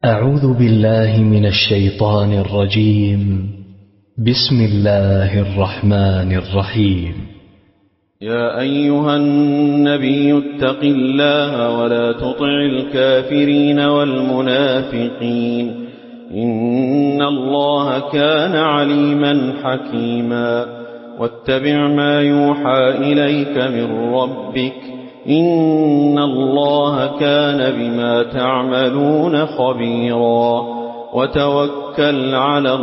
أعوذ بالله من الشيطان الرجيم. بسم الله الرحمن الرحيم. يا أيها النبي اتق الله ولا تطع الكافرين والمنافقين إن الله كان عليما حكيما واتبع ما يوحى إليك من ربك إن الله كان بما تعملون خبيرا وتوكل على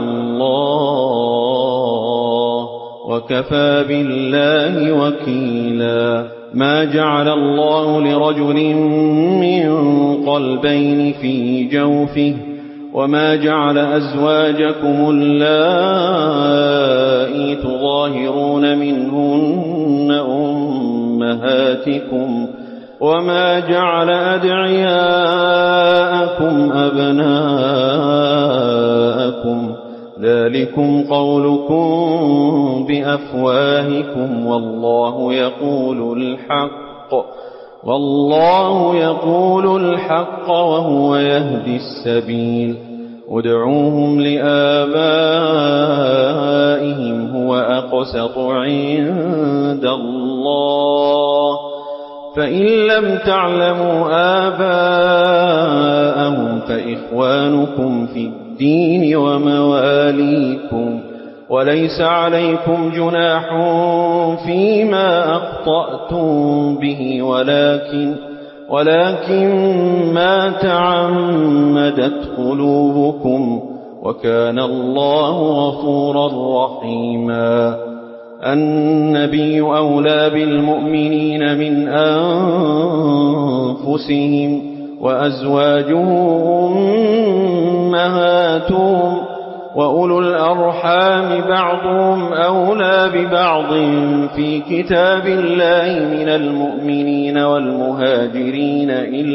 الله وكفى بالله وكيلا ما جعل الله لرجل من قلبين في جوفه وما جعل أزواجكم اللائي تظاهرون منهن أمهاتكم وما جعل أدعياءكم أبناءكم ذلكم قولكم بأفواهكم والله يقول الحق وهو يهدي السبيل ادعوهم لآبائهم هو أقسط عند الله فإن لم تعلموا آباءهم فإخوانكم في الدين ومواليكم وليس عليكم جناح فيما أخطأتم به ولكن ما تعمدت قلوبكم وكان الله غفورا رحيما النبي أولى بالمؤمنين من أنفسهم وأزواجه أمهاتهم وأولو الأرحام بعضهم أولى ببعض في كتاب الله من المؤمنين والمهاجرين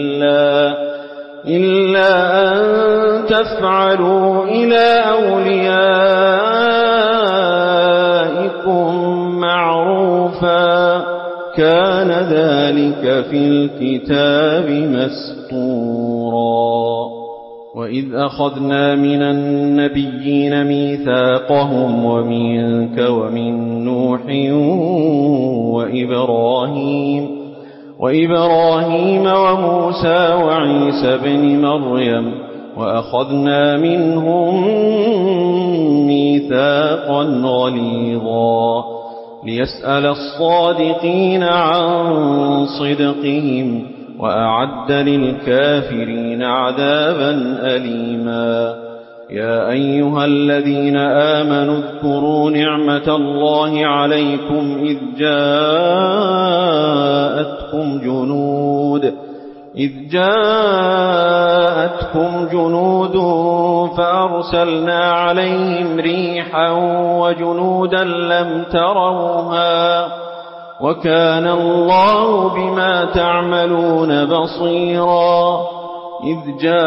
إلا أن تفعلوا إلى أوليائكم معروفا كان ذلك في الكتاب مسطورا وإذ أخذنا من النبيين ميثاقهم ومنك ومن نوح وإبراهيم وموسى وعيسى بن مريم وأخذنا منهم ميثاقا غليظا ليسأل الصادقين عن صدقهم وأعد للكافرين عذابا أليما يا أيها الذين آمنوا اذكروا نعمة الله عليكم إذ جاءتكم جنود فأرسلنا عليهم ريحا وجنودا لم تروها وكان الله بما تعملون بصيرا إذ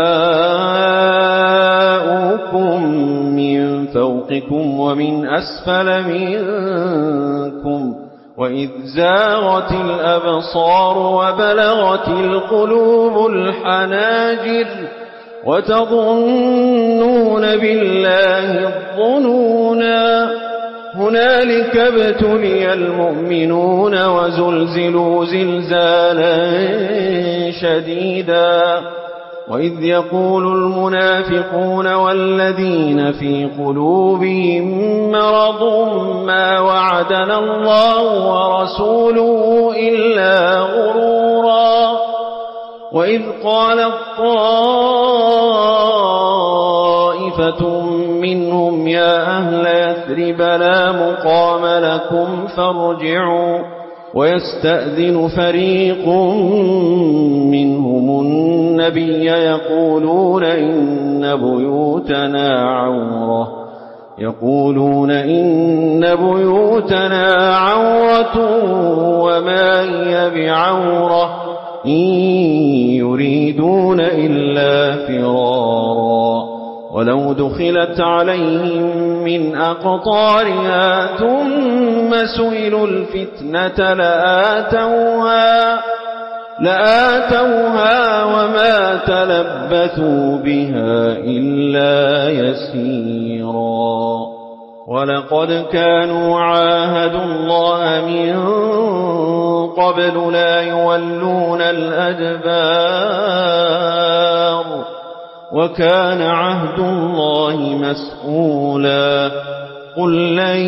جاءوكم من فوقكم ومن أسفل منكم وإذ زاغت الأبصار وبلغت القلوب الحناجر وتظنون بالله الظنونا هنالك ابتلي المؤمنون وزلزلوا زلزالا شديدا وإذ يقول المنافقون والذين في قلوبهم مرض ما وعدنا الله ورسوله إلا غرورا وإذ قالت طائفة منهم يا أهل يثرب لا مقام لكم فارجعوا ويستأذن فريق منهم النبي يقولون إن بيوتنا عورة وما هي بعورة إن يريدون إلا فرارا ولو دخلت عليهم من أقطارها ثم سئلوا الفتنة لآتوها لآتوها وما تلبثوا بها إلا يسيرا ولقد كانوا عاهدوا الله من قبل لا يولون الأدبار وكان عهد الله مسؤولا قل لن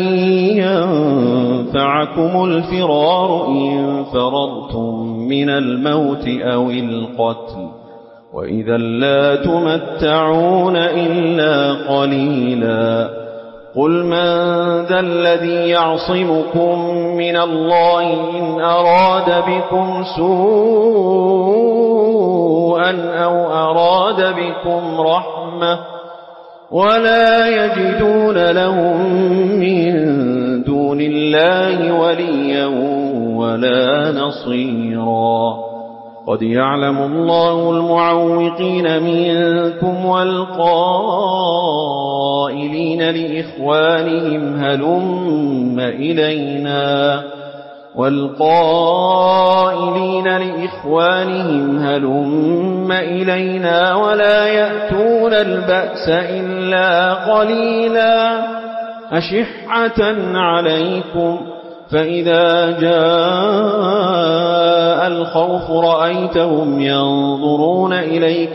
ينفعكم الفرار إن فررتم من الموت أو القتل وإذا لا تمتعون إلا قليلا قل من ذا الذي يعصمكم من الله إن أراد بكم سوءا أو أراد بكم رحمة ولا يجدون لهم من دون الله وليا ولا نصيرا قد يعلم الله المعوقين منكم والقائلين لإخوانهم هلم إلينا ولا يأتون البأس إلا قليلا أشحة عليكم فإذا جاء الخوف رأيتهم ينظرون إليك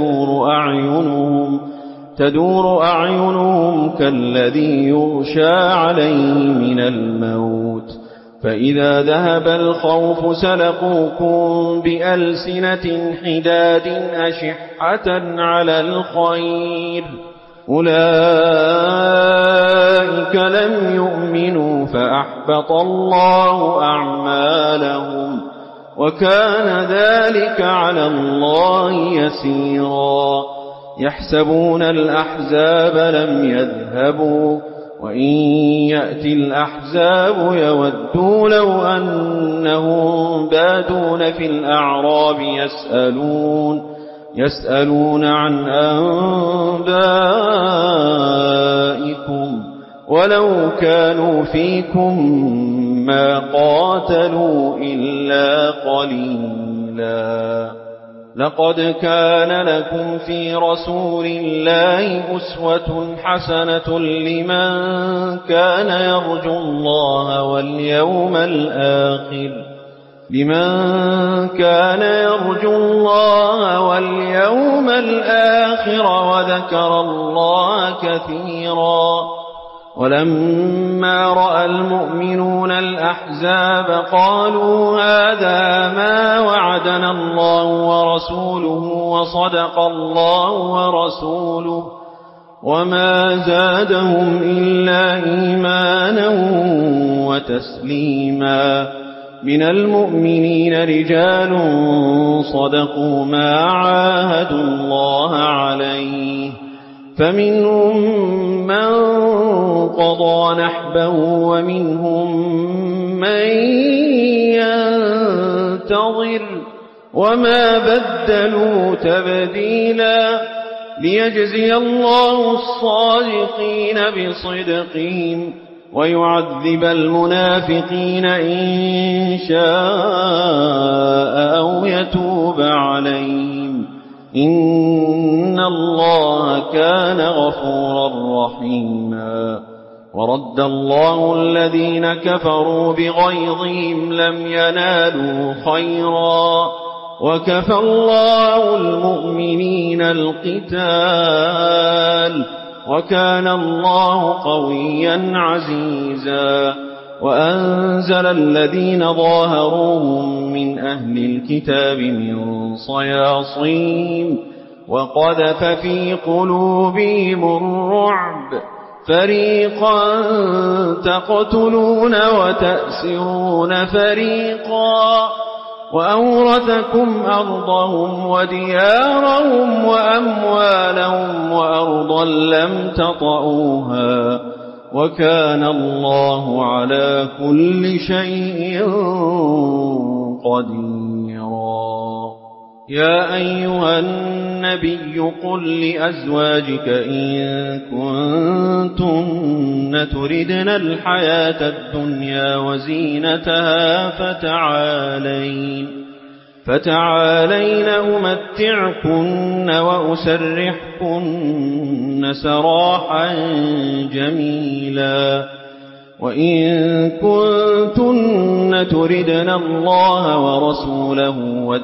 تدور أعينهم كالذي يغشى عليه من الموت فإذا ذهب الخوف سلقوكم بألسنة حداد أشحة على الخير أولئك لم يؤمنوا فأحبط الله أعمالهم وكان ذلك على الله يسيرا يحسبون الأحزاب لم يذهبوا وإن يأتي الأحزاب يودوا لو أنهم بادون في الأعراب يسألون عن أنبائكم ولو كانوا فيكم ما قاتلوا إلا قليلا لقد كان لكم في رسول الله أسوة حسنة لمن كان يرجو الله واليوم الآخر وذكر الله كثيرا ولما رأى المؤمنون الأحزاب قالوا هذا ما وعدنا الله ورسوله وصدق الله ورسوله وما زادهم إلا إيمانا وتسليما من المؤمنين رجال صدقوا ما عاهدوا الله عليه فمنهم من قضى نحبه ومنهم من ينتظر وما بدلوا تبديلا ليجزي الله الصادقين بصدقهم ويعذب المنافقين إن شاء أو يتوب عليهم إن الله كان غفورا رحيما ورد الله الذين كفروا بغيظهم لم ينالوا خيرا وكفى الله المؤمنين القتال وكان الله قويا عزيزا وأنزل الذين ظاهروهم من أهل الكتاب من صياصيهم وقذف في قلوبهم الرعب فريقا تقتلون وتأسرون فريقا وأورثكم أرضهم وديارهم وأموالهم وأرضا لم تطئوها وكان الله على كل شيء قديرا يا أيها النبي قل لأزواجك إن كنتن تردن الحياة الدنيا وزينتها فتعالين أمتعكن وأسرحكن سراحا جميلا. وإن كنتن تردن الله ورسوله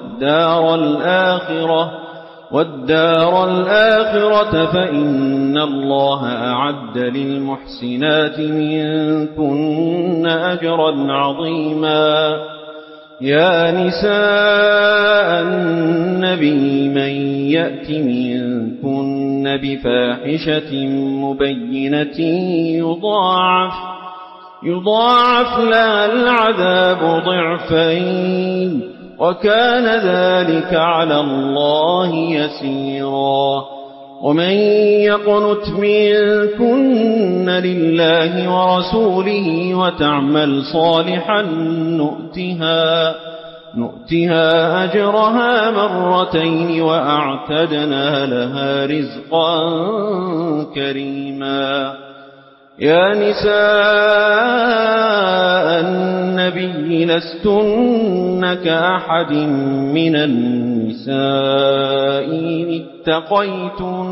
والدار الآخرة فإن الله أعد للمحسنات منكن أجرا عظيما. يا نساء النبي من يأت منكن بفاحشة مبينة يضاعف لها العذاب ضعفين وكان ذلك على الله يسيرا. ومن يقنت منكن لله ورسوله وتعمل صالحا نؤتها أجرها مرتين وأعتدنا لها رزقا كريما. يا نساء النبي لستن كأحد من النساء إن اتقيتن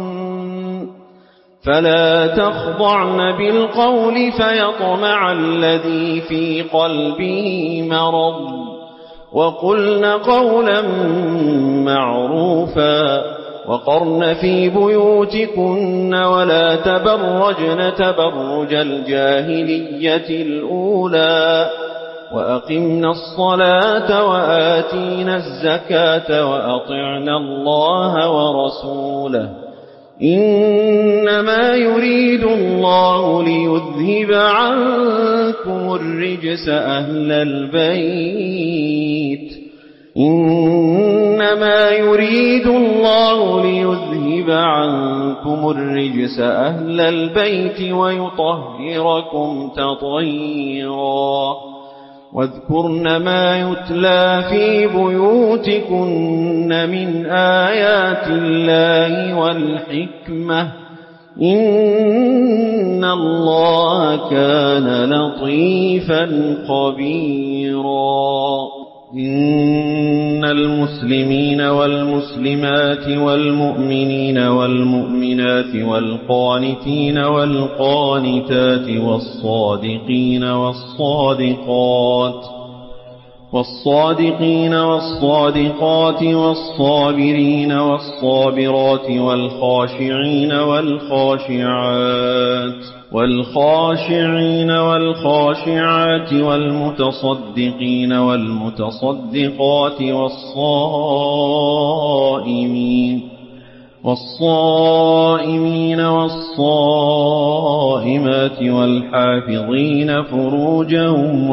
فلا تخضعن بالقول فيطمع الذي في قلبه مرض وقلن قولا معروفا. وقرن في بيوتكن ولا تبرجن تبرج الجاهلية الأولى وأقمنا الصلاة وآتينا الزكاة وأطعنا الله ورسوله إنما يريد الله ليذهب عنكم الرجس أهل البيت إنما يريد الله ليذهب عنكم الرجس أهل البيت ويطهركم تطهيرا. واذكرن ما يتلى في بيوتكن من آيات الله والحكمة إن الله كان لطيفا خبيرا. إن المسلمين والمسلمات والمؤمنين والمؤمنات والقانتين والقانتات والصادقين والصادقات والصابرين والصابرات والخاشعين والخاشعات والمتصدقين والمتصدقات والصائمين والصائمات والحافظين فروجهم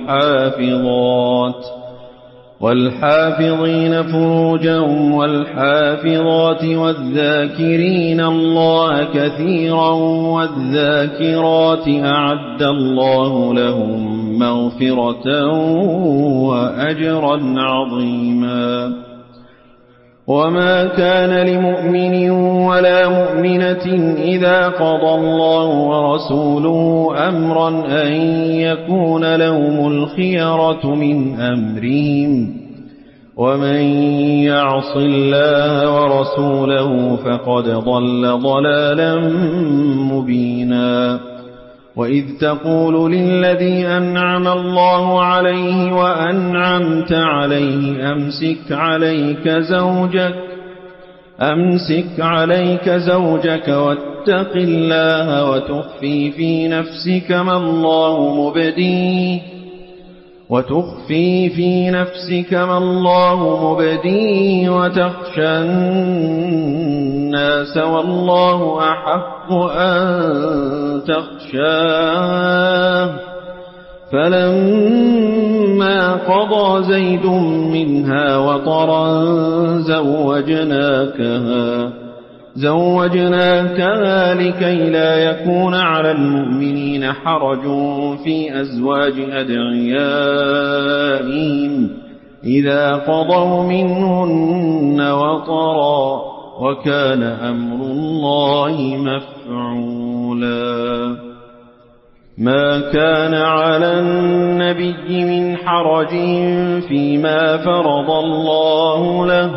والحافظات والذاكرين الله كثيرا والذاكرات أعد الله لهم مغفرة وأجرا عظيما. وما كان لمؤمن ولا مؤمنة إذا قضى الله ورسوله أمرا أن يكون لهم الخيرة من أمرهم ومن يعص الله ورسوله فقد ضل ضلالا مبينا. وإذ تقول للذي أنعم الله عليه وأنعمت عليه أمسك عليك زوجك واتق الله وتخفي في نفسك ما الله مبديه وتخشى الناس والله أحق أن تخشاه. فلما قضى زيد منها وطرا زوجناكها لكي لا يكون على المؤمنين حرج في أزواج أدعيائهم إذا قضوا منهن وطرا وكان أمر الله مفعولا. ما كان على النبي من حرج فيما فرض الله له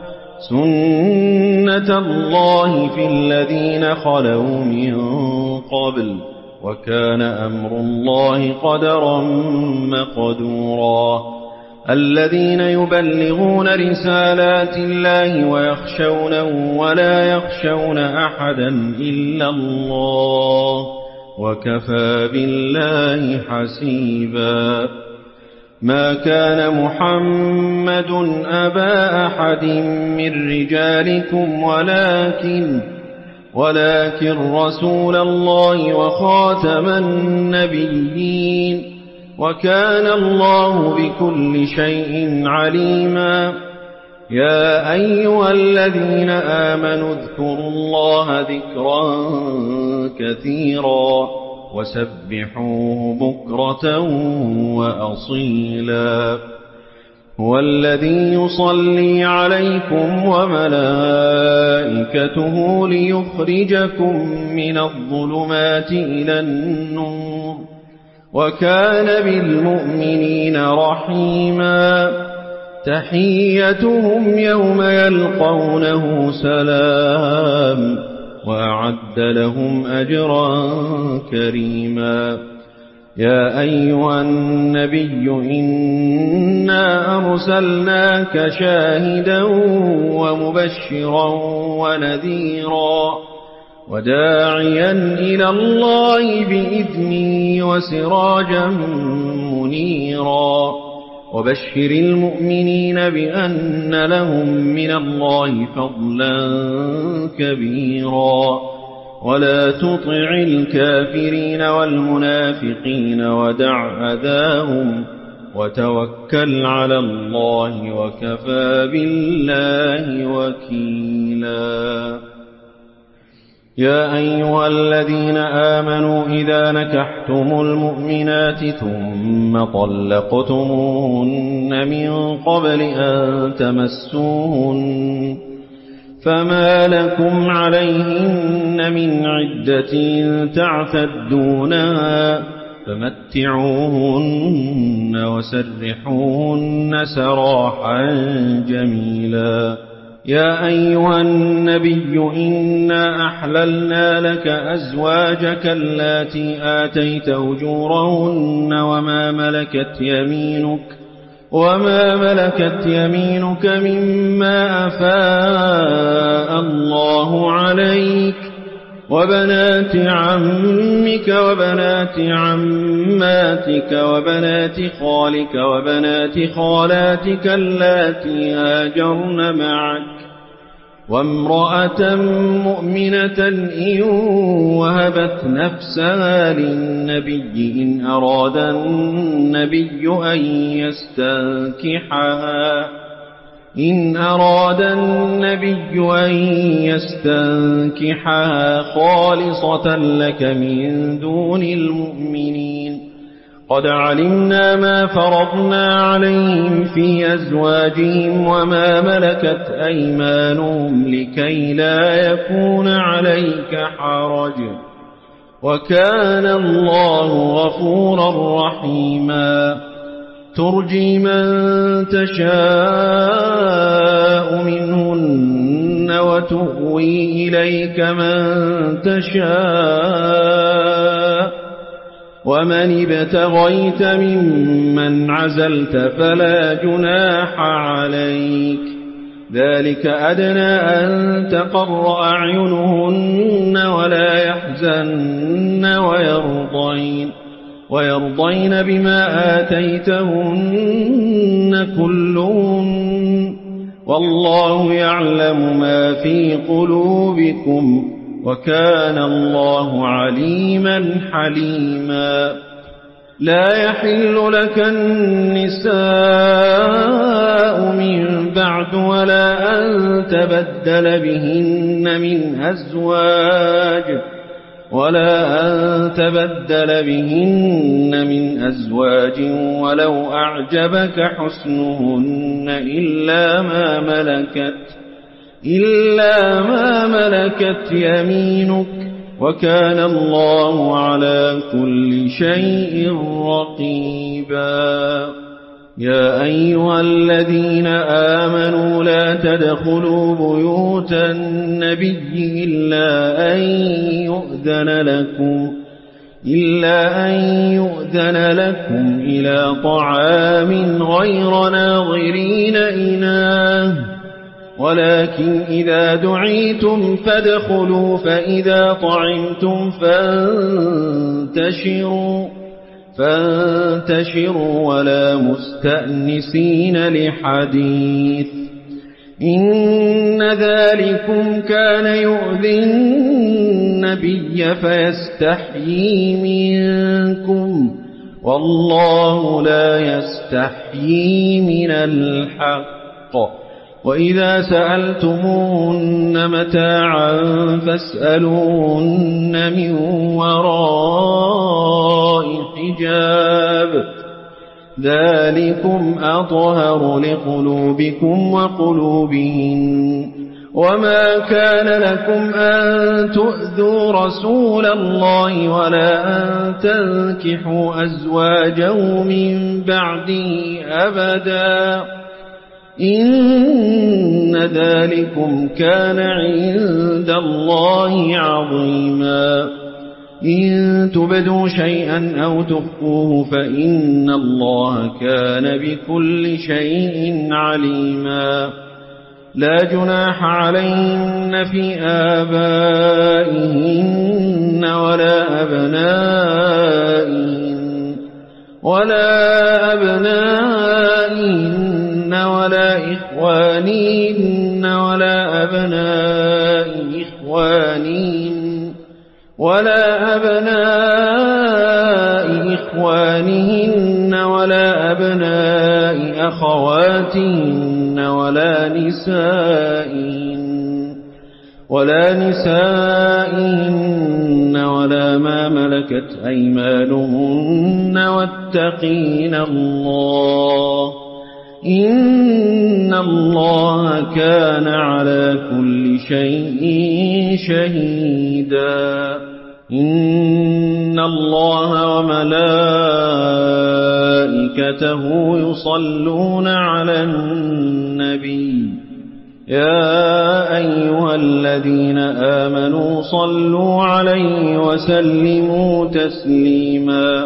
سنة الله في الذين خلوا من قبل وكان أمر الله قدرا مقدورا الذين يبلغون رسالات الله ويخشونه ولا يخشون أحدا إلا الله وكفى بالله حسيبا ما كان محمد أبا أحد من رجالكم ولكن رسول الله وخاتم النبيين وكان الله بكل شيء عليما يا أيها الذين آمنوا اذكروا الله ذكرا كثيرا وسبحوه بكرة وأصيلا هو الذي يصلي عليكم وملائكته ليخرجكم من الظلمات إلى النور وكان بالمؤمنين رحيما تحيتهم يوم يلقونه سلام وأعد لهم أجرا كريما يا أيها النبي إنا أرسلناك شاهدا ومبشرا ونذيرا وداعيا إلى الله بإذنه وسراجا منيرا وبشر المؤمنين بأن لهم من الله فضلا كبيرا ولا تطع الكافرين والمنافقين ودع أذاهم وتوكل على الله وكفى بالله وكيلا يا أيها الذين آمنوا إذا نكحتم المؤمنات ثم طلقتموهن من قبل أن تمسوهن فما لكم عليهن من عدة تعتدونها فمتعوهن وسرحوهن سراحا جميلا يا أيها النبي إنا أحللنا لك أزواجك اللاتي آتيت أجورهن وما ملكت يمينك مما أفاء الله عليك وبنات عمك وبنات عماتك وبنات خالك وبنات خالاتك اللاتي هاجرن معك وامرأة مؤمنة إن وهبت نفسها للنبي إن أراد النبي أن يستنكحها خالصة لك من دون المؤمنين قد علمنا ما فرضنا عليهم في أزواجهم وما ملكت أيمانهم لكي لا يكون عليك حرج وكان الله غفورا رحيما ترجي من تشاء منهن وتؤوي إليك من تشاء ومن ابتغيت ممن عزلت فلا جناح عليك ذلك أدنى أن تقر أعينهن ولا يحزن ويرضين بما آتيتهن كلهن والله يعلم ما في قلوبكم وكان الله عليما حليما لا يحل لك النساء من بعد ولا أن تبدل بهن من أزواج ولو أعجبك حسنهن إلا ما ملكت يمينك وكان الله على كل شيء رقيبا. يا أيها الذين آمنوا لا تدخلوا بيوت النبي إلا أن يؤذن لكم إلى طعام غير ناظرين إناه، ولكن إذا دعيتم فادخلوا، فإذا طعمتم فانتشروا ولا مستأنسين لحديث، إن ذلكم كان يؤذي النبي فيستحيي منكم، والله لا يستحيي من الحق. وإذا سألتموهن متاعا فاسألوهن من وراء حجاب، ذلكم أطهر لقلوبكم وقلوبهن. وما كان لكم أن تؤذوا رسول الله ولا أن تنكحوا أزواجه من بعده أبدا، إن ذلكم كان عند الله عظيما. إن تبدوا شيئا أو تخفوه فإن الله كان بكل شيء عليما. لا جناح عليهن في آبائهن ولا أبنائهن ولا إخوانهن ولا أبناء إخوانهن ولا أبناء أخواتهن ولا نسائهن ولا ما ملكت أيمانهن، واتقين الله، إن الله كان على كل شيء شهيدا. إن الله وملائكته يصلون على النبي، يا أيها الذين آمنوا صلوا عليه وسلموا تسليما.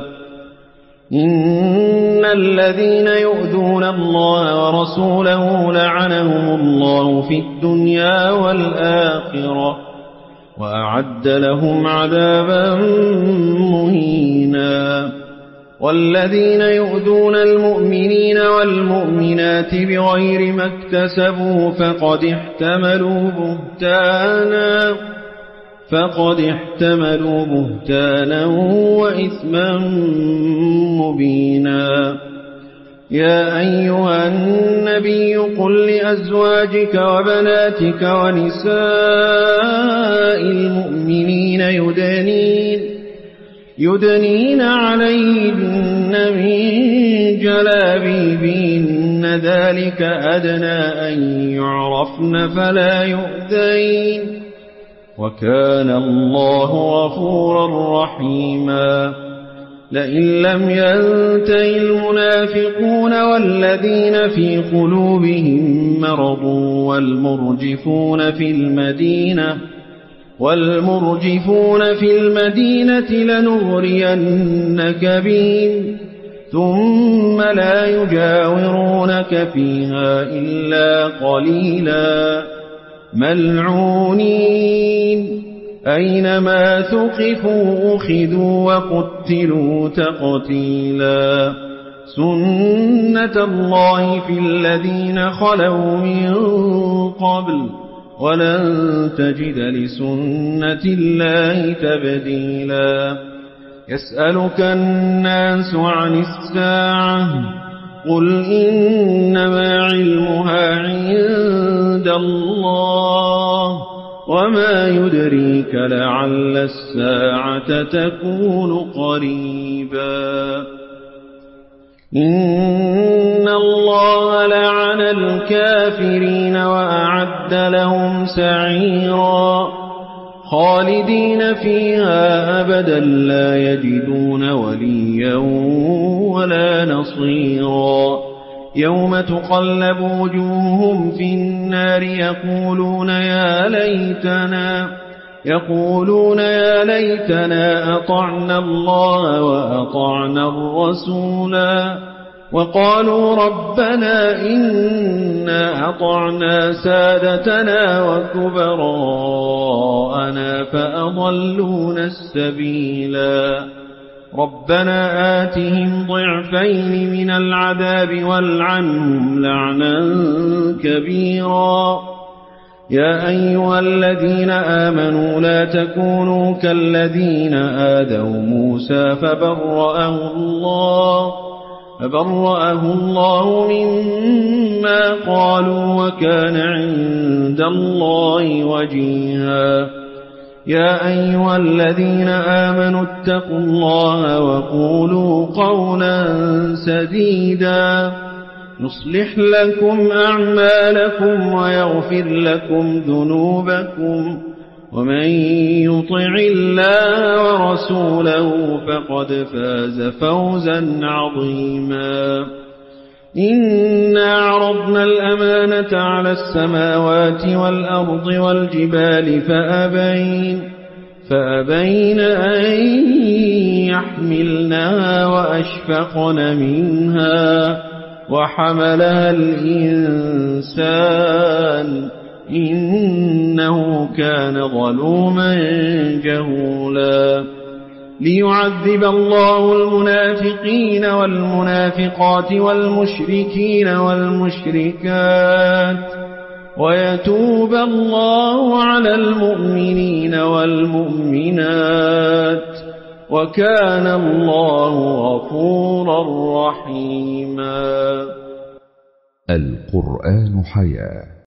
إن الذين يؤذون الله ورسوله لعنهم الله في الدنيا والآخرة، وأعد لهم عذابا مهينا. والذين يؤذون المؤمنين والمؤمنات بغير ما اكتسبوا فقد احتملوا بهتانا وإثما مبينا. يا أيها النبي قل لأزواجك وبناتك ونساء المؤمنين يدنين عليهن من جلابيبهن، ذلك أدنى أن يعرفن فلا يؤذين، وكان الله غفورا رحيما. لئن لم ينته المنافقون والذين في قلوبهم مرض والمرجفون في المدينة لنغرينك بهم ثم لا يجاورونك فيها إلا قليلا، ملعونين أينما ثقفوا أخذوا وقتلوا تقتيلا. سنة الله في الذين خلوا من قبل ولن تجد لسنة الله تبديلا. يسألك الناس عن الساعة قل إنما علمها عند الله وما يدريك لعل الساعة تكون قريبا. إن الله لعن الكافرين وأعد لهم سعيرا. خالدين فيها أبدا لا يجدون وليا ولا نصيرا يوم تقلب وجوههم في النار يقولون يا ليتنا أطعنا الله وأطعنا الرسولا وقالوا ربنا إنا أطعنا سادتنا وكبراءنا فأضلونا السبيلا ربنا آتهم ضعفين من العذاب والعنهم لعنا كبيرا يا أيها الذين آمنوا لا تكونوا كالذين آذوا موسى فبرأه الله مما قالوا وكان عند الله وجيها يا أيها الذين آمنوا اتقوا الله وقولوا قولا سديدا يصلح لكم أعمالكم ويغفر لكم ذنوبكم ومن يطع الله ورسوله فقد فاز فوزا عظيما إنا عرضنا الأمانة على السماوات والأرض والجبال فأبين أن يحملنها وأشفقن منها وحملها الإنسان إنه كان ظلوما جهولا ليعذب الله المنافقين والمنافقات والمشركين والمشركات ويتوب الله على المؤمنين والمؤمنات وكان الله غفورا رحيما. القرآن حياة